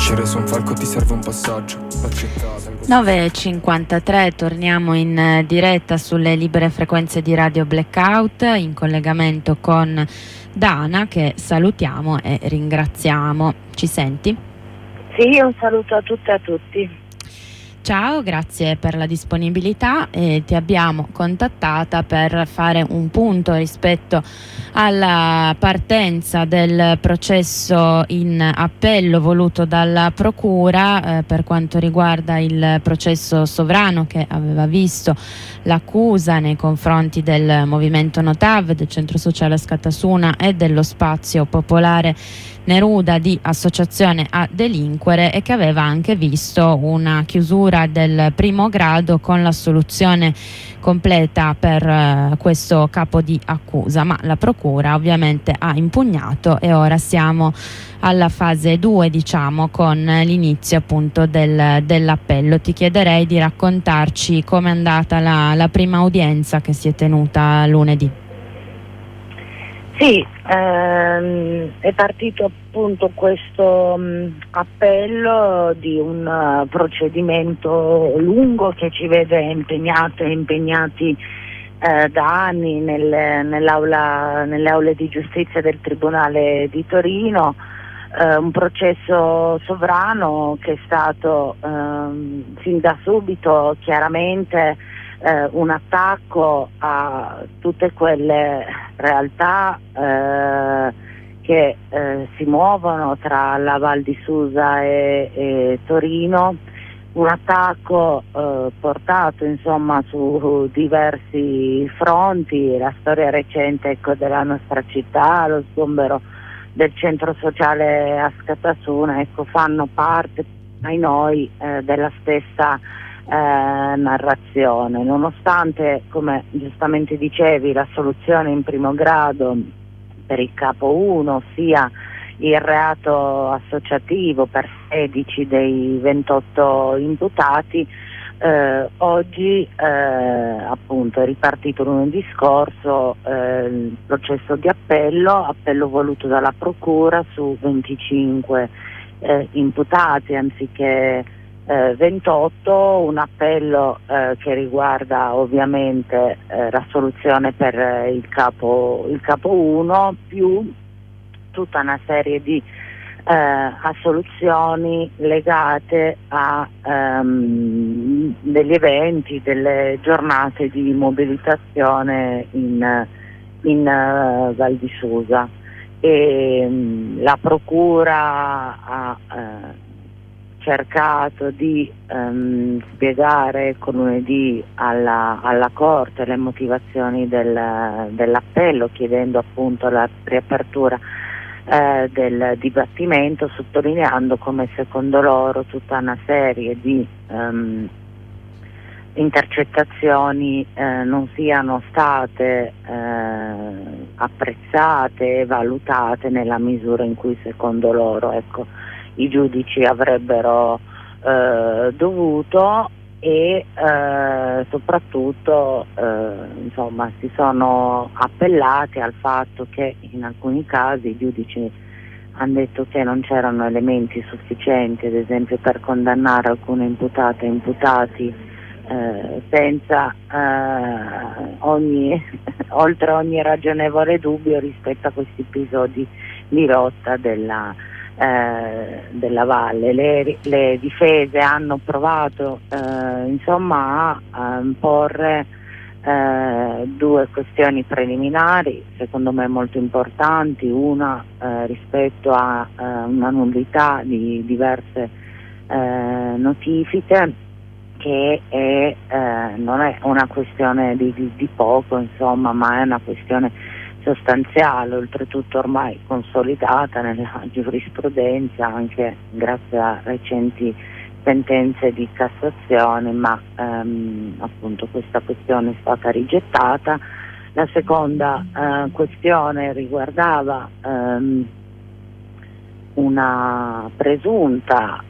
Nascere su un falco ti serve un passaggio. 9.53, torniamo in diretta sulle libere frequenze di Radio Blackout in collegamento con Dana, che salutiamo e ringraziamo. Ci senti? Sì, un saluto a tutte e a tutti. Ciao, grazie per la disponibilità. Ti abbiamo contattata per fare un punto rispetto alla partenza del processo in appello voluto dalla Procura per quanto riguarda il processo Sovrano, che aveva visto l'accusa nei confronti del movimento Notav, del Centro Sociale Askatasuna e dello Spazio Popolare Neruda di associazione a delinquere, e che aveva anche visto una chiusura del primo grado con l'assoluzione completa per questo capo di accusa, ma la Procura ovviamente ha impugnato e ora siamo alla fase 2, diciamo, con l'inizio appunto dell'appello. Ti chiederei di raccontarci com'è andata la prima udienza che si è tenuta lunedì. Sì, è partito appunto questo appello di un procedimento lungo che ci vede impegnati da anni nelle aule di giustizia del Tribunale di Torino, un processo sovrano che è stato fin da subito chiaramente un attacco a tutte quelle realtà che si muovono tra la Val di Susa e Torino, un attacco portato insomma su diversi fronti, la storia recente, ecco, della nostra città, lo sgombero del centro sociale Askatasuna, ecco, fanno parte ai noi della stessa narrazione, nonostante, come giustamente dicevi, la soluzione in primo grado per il capo 1 sia il reato associativo per 16 dei 28 imputati, oggi appunto è ripartito lunedì scorso il processo di appello voluto dalla Procura su 25 imputati anziché 28, un appello che riguarda ovviamente la soluzione per il capo 1 più tutta una serie di assoluzioni legate a degli eventi, delle giornate di mobilitazione in Val di Susa, e la Procura ha cercato di spiegare con lunedì alla Corte le motivazioni dell'appello, chiedendo appunto la riapertura del dibattimento, sottolineando come secondo loro tutta una serie di intercettazioni non siano state apprezzate e valutate nella misura in cui secondo loro, ecco, i giudici avrebbero dovuto, e soprattutto insomma si sono appellati al fatto che in alcuni casi i giudici hanno detto che non c'erano elementi sufficienti, ad esempio per condannare alcune imputate e imputati senza oltre ogni ragionevole dubbio rispetto a questi episodi di lotta della Valle. Le difese hanno provato insomma a porre due questioni preliminari secondo me molto importanti, una rispetto a una nullità di diverse notifiche, che non è una questione di poco, insomma, ma è una questione sostanziale, oltretutto ormai consolidata nella giurisprudenza anche grazie a recenti sentenze di Cassazione, ma appunto questa questione è stata rigettata. La seconda questione riguardava una presunta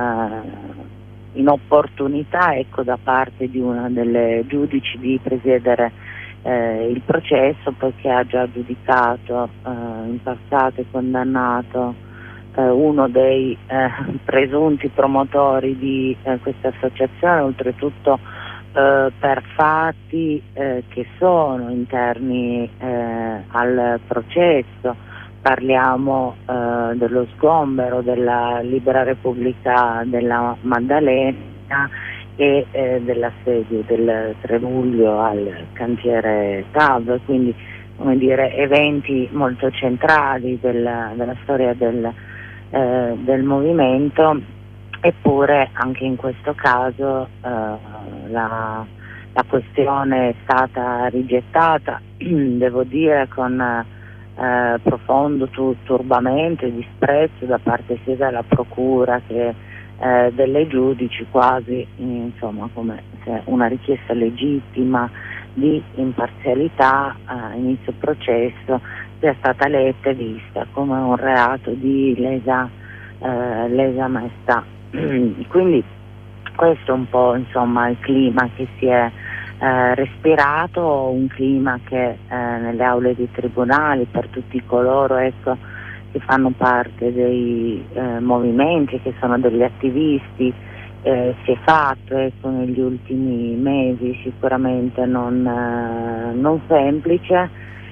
inopportunità, ecco, da parte di una delle giudici di presiedere il processo, poiché ha già giudicato in passato e condannato uno dei presunti promotori di questa associazione, oltretutto per fatti che sono interni al processo. Parliamo dello sgombero della Libera Repubblica della Maddalena e dell'assedio del 3 luglio al cantiere TAV, quindi come dire, eventi molto centrali della storia del movimento. Eppure anche in questo caso la questione è stata rigettata, devo dire, con profondo turbamento e disprezzo da parte sia della procura che delle giudici, quasi insomma come se una richiesta legittima di imparzialità a inizio processo sia stata letta e vista come un reato di lesa maestà. Quindi questo è un po' insomma il clima che si è respirato, un clima che nelle aule dei tribunali per tutti coloro che fanno parte dei movimenti, che sono degli attivisti, si è fatto negli ultimi mesi, sicuramente non semplice,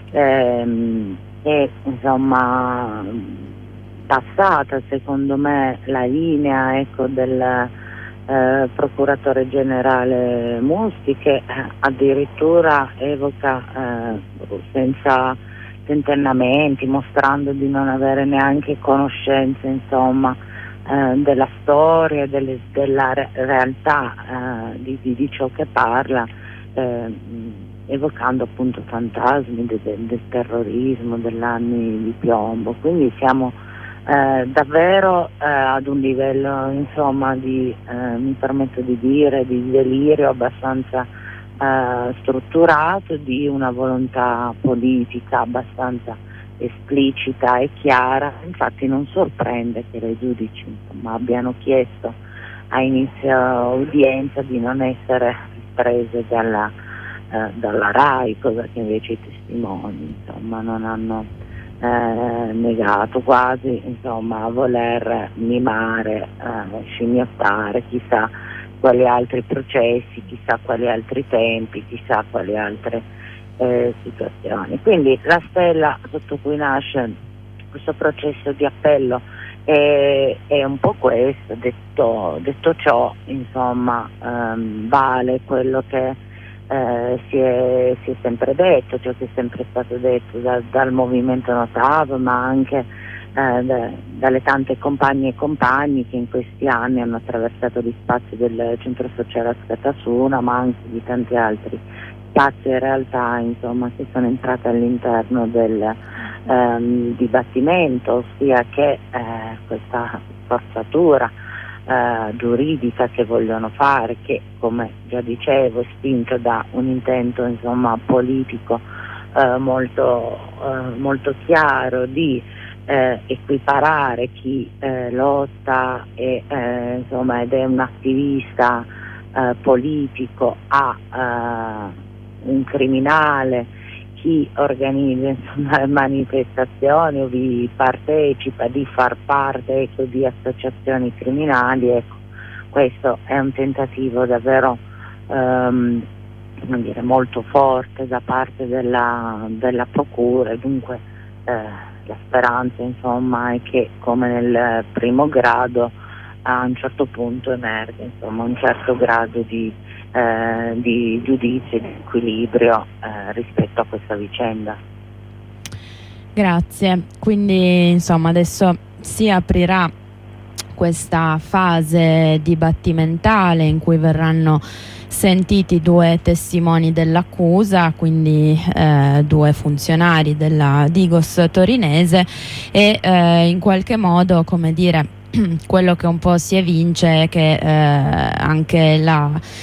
e insomma passata secondo me la linea del procuratore generale Muschi, che addirittura evoca senza tentennamenti, mostrando di non avere neanche conoscenza insomma della storia, della realtà di ciò che parla, evocando appunto fantasmi del terrorismo, degli anni di piombo. Quindi siamo davvero ad un livello insomma mi permetto di dire, di delirio abbastanza strutturato, di una volontà politica abbastanza esplicita e chiara. Infatti non sorprende che le giudici insomma abbiano chiesto a inizio udienza di non essere prese dalla RAI, cosa che invece i testimoni insomma non hanno negato, quasi insomma a voler mimare, scimmiottare chissà quali altri processi, chissà quali altri tempi, chissà quali altre situazioni. Quindi la stella sotto cui nasce questo processo di appello è un po' questo. Detto ciò, insomma, vale quello che si è sempre detto, ciò che è sempre stato detto dal movimento Notav, ma anche dalle tante compagne e compagni che in questi anni hanno attraversato gli spazi del centro sociale Askatasuna, ma anche di tanti altri spazi e realtà insomma che sono entrate all'interno del dibattimento, ossia che questa forzatura giuridica che vogliono fare, che come già dicevo è spinto da un intento insomma politico molto chiaro di equiparare chi lotta insomma ed è un attivista politico a un criminale, chi organizza insomma manifestazioni o vi partecipa di far parte di associazioni criminali. Questo è un tentativo davvero molto forte da parte della procura, e dunque la speranza insomma è che, come nel primo grado, a un certo punto emerge insomma un certo grado di giudizio e di equilibrio rispetto a questa vicenda. Grazie. Quindi insomma adesso si aprirà questa fase dibattimentale in cui verranno sentiti 2 testimoni dell'accusa, quindi 2 funzionari della Digos torinese, e in qualche modo, come dire, quello che un po' si evince è che anche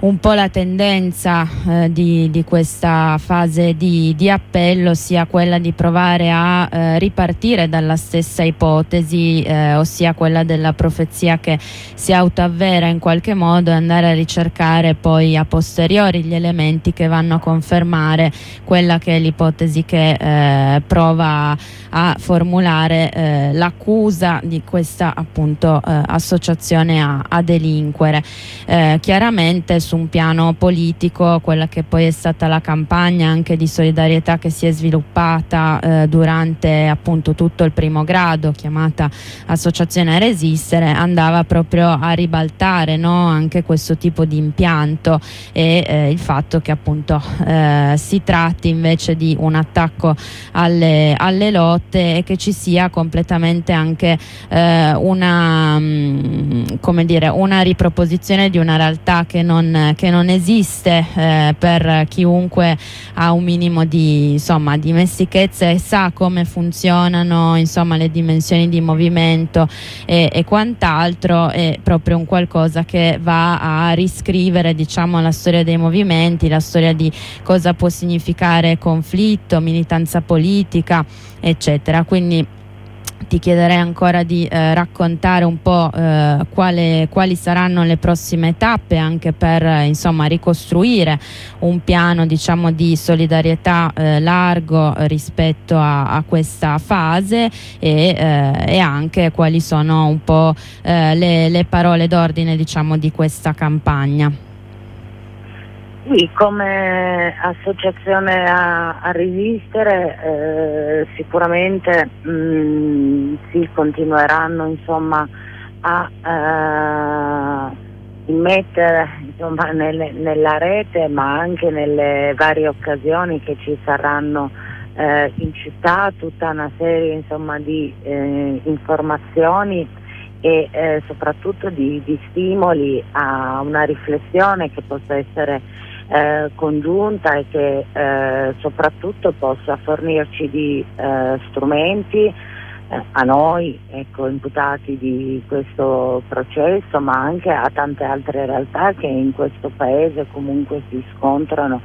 un po' la tendenza di questa fase di appello sia quella di provare a ripartire dalla stessa ipotesi, ossia quella della profezia che si autoavvera in qualche modo, e andare a ricercare poi a posteriori gli elementi che vanno a confermare quella che è l'ipotesi che prova a formulare l'accusa di questa appunto associazione a delinquere. Chiaramente su un piano politico, quella che poi è stata la campagna anche di solidarietà che si è sviluppata durante appunto tutto il primo grado, chiamata Associazione Resistere, andava proprio a ribaltare, no, anche questo tipo di impianto e il fatto che appunto si tratti invece di un attacco alle lotte, e che ci sia completamente anche una riproposizione di una realtà che non esiste per chiunque ha un minimo di dimestichezza e sa come funzionano le dimensioni di movimento e quant'altro. È proprio un qualcosa che va a riscrivere la storia dei movimenti, la storia di cosa può significare conflitto, militanza politica, eccetera. Quindi ti chiederei ancora di raccontare un po' quali saranno le prossime tappe, anche per ricostruire un piano di solidarietà largo rispetto a questa fase, e anche quali sono un po' le parole d'ordine di questa campagna. Sì, come associazione a resistere sicuramente si continueranno a immettere nella rete, ma anche nelle varie occasioni che ci saranno in città, tutta una serie di informazioni e soprattutto di stimoli a una riflessione che possa essere congiunta e che soprattutto possa fornirci di strumenti a noi imputati di questo processo, ma anche a tante altre realtà che in questo paese comunque si scontrano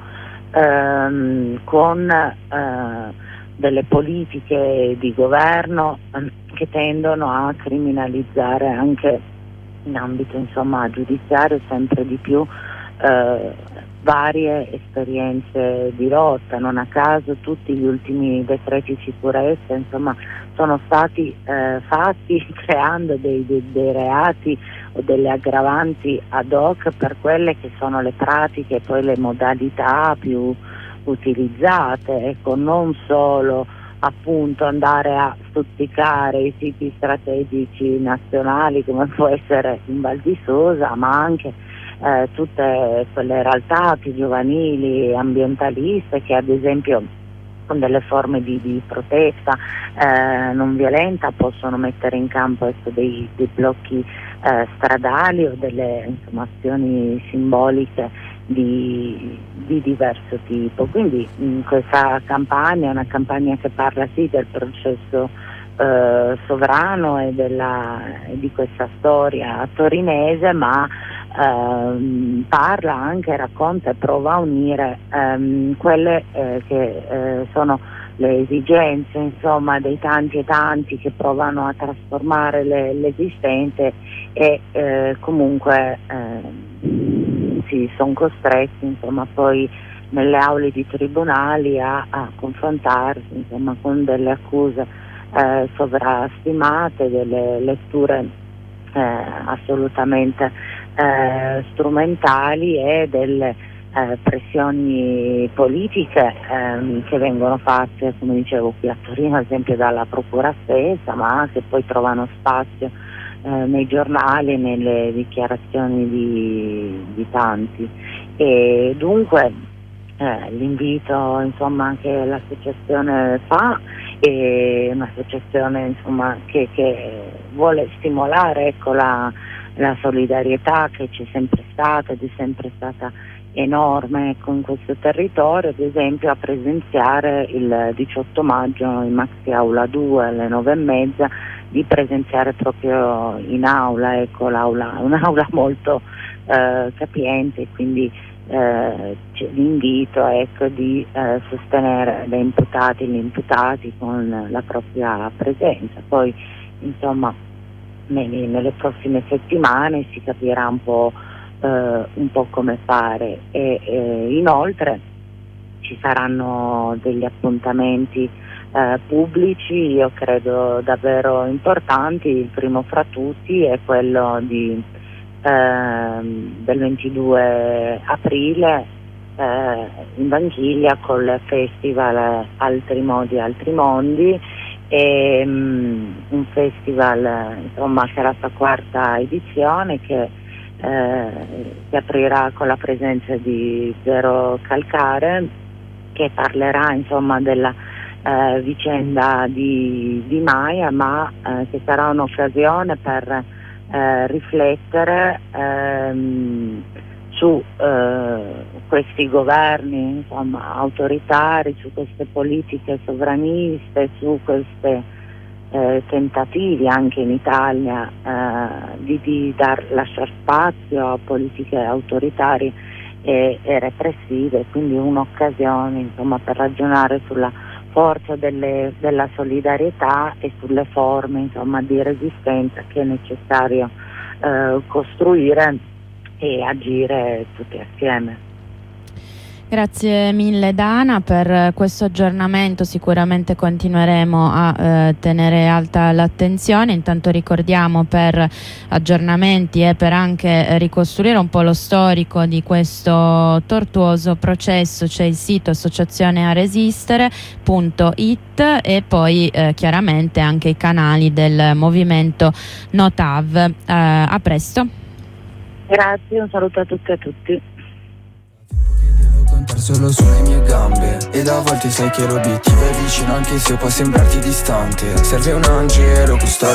con delle politiche di governo che tendono a criminalizzare anche in ambito giudiziario sempre di più varie esperienze di lotta. Non a caso tutti gli ultimi decreti sicurezza sono stati fatti creando dei reati o delle aggravanti ad hoc per quelle che sono le pratiche e poi le modalità più utilizzate, non solo appunto andare a stuzzicare i siti strategici nazionali come può essere in Val di Susa, ma anche tutte quelle realtà più giovanili, ambientaliste, che ad esempio con delle forme di protesta non violenta possono mettere in campo dei blocchi stradali o delle azioni simboliche di diverso tipo. Quindi questa campagna è una campagna che parla sì del processo sovrano e di questa storia torinese, ma parla anche, racconta e prova a unire quelle che sono le esigenze dei tanti e tanti che provano a trasformare l'esistente e comunque si sono costretti poi nelle aule di tribunali a confrontarsi con delle accuse sovrastimate, delle letture assolutamente strumentali e delle pressioni politiche che vengono fatte, come dicevo, qui a Torino ad esempio dalla procura stessa, ma che poi trovano spazio nei giornali e nelle dichiarazioni di tanti. E dunque l'invito anche l'associazione fa, è un'associazione che vuole stimolare la solidarietà che c'è sempre stata ed è sempre stata enorme in questo territorio, ad esempio a presenziare il 18 maggio in Maxi Aula 2 alle 9:30, di presenziare proprio in aula, un'aula molto capiente, quindi c'è l'invito, ecco, di sostenere le imputate e gli imputati con la propria presenza. Poi insomma nelle prossime settimane si capirà un po' come fare, e inoltre ci saranno degli appuntamenti pubblici, io credo davvero importanti. Il primo fra tutti è quello del 22 aprile in Vanchiglia col festival Altri Modi, Altri Mondi, e un festival insomma che è la sua quarta edizione, che si aprirà con la presenza di Zero Calcare, che parlerà insomma della vicenda di Maya, ma che sarà un'occasione per riflettere su questi governi insomma autoritari, su queste politiche sovraniste, su questi tentativi anche in Italia di lasciare spazio a politiche autoritarie e repressive, quindi un'occasione insomma per ragionare sulla forza della solidarietà e sulle forme insomma di resistenza che è necessario costruire e agire tutti assieme. Grazie mille Dana per questo aggiornamento, sicuramente continueremo a tenere alta l'attenzione. Intanto ricordiamo, per aggiornamenti e per anche ricostruire un po' lo storico di questo tortuoso processo, c'è il sito associazionearesistere.it e poi chiaramente anche i canali del movimento Notav. A presto. Grazie, un saluto a tutti e a tutti. Solo sulle mie gambe, ed a volte sai che l'obiettivo è vicino anche se può sembrarti distante. Serve un angelo,